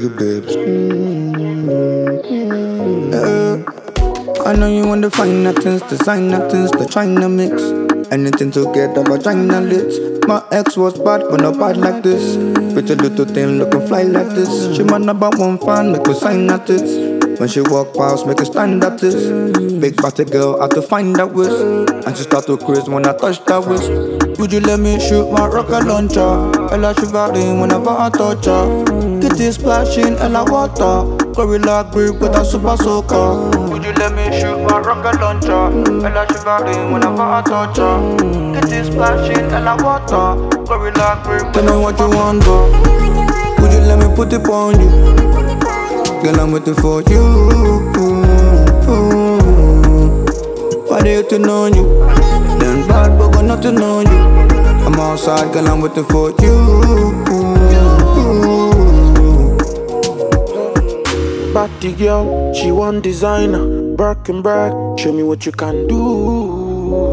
you, babes. I know you want to find things, designer things, to tryna mix anything to get a vagina lit. My ex was bad, but not bad like this. Pretty little thing looking fly like this. She my number one fan, make her sign at it. When she walk past, make her stand at it. Big body girl, had to find that waist. And she start to craze when I touch that waist. Would you let me shoot my rocket launcher? Ella shivering whenever I touch her. Kitty splashing, Ella water. Gorilla grip with a super soaker. Would you let me shoot my rocket launcher? Ella shivering whenever I touch her. Kitty splashing, Ella water. Gorilla grip. Tell me what you want, bro. Would you let me put it on you? Girl, I'm waiting for you. Why they hating on you? Then bad, but got nothing on you. I'm outside, girl, I'm waiting for you. Batty girl, she want designer, Birkin brag, show me what you can do.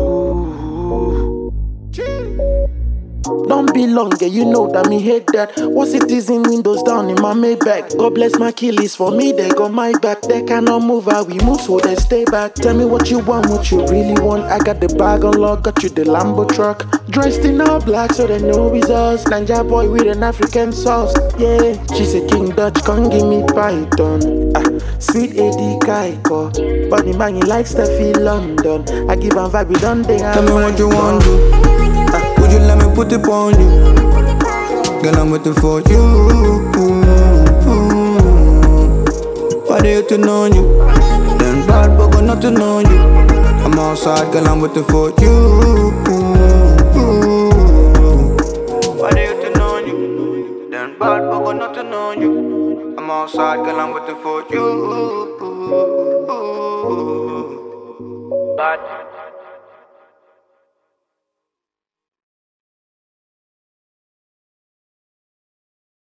Don't be long, yeah, you know that me hate that. What's it is in windows down in my Maybach? God bless my Achilles, for me they got my back. They cannot move how we move, so they stay back. Tell me what you want, what you really want. I got the bag on lock, got you the Lambo truck. Dressed in all black, so they know it's us. Ninja boy with an African sauce. Yeah, she say King Dutch, come give me python. Sweet AD Kaiko, but the man he likes Steffi London. I give him vibe, we done they have. Tell me what you want, do. Would you let me put it on you? Girl, I'm waiting for you. Why they hating on you? Then bad, but got nothing on you. I'm outside, girl, I'm waiting for you. Why they hating on you? Then bad, but got nothing on you. I'm outside, girl, I'm waiting for you. Bad.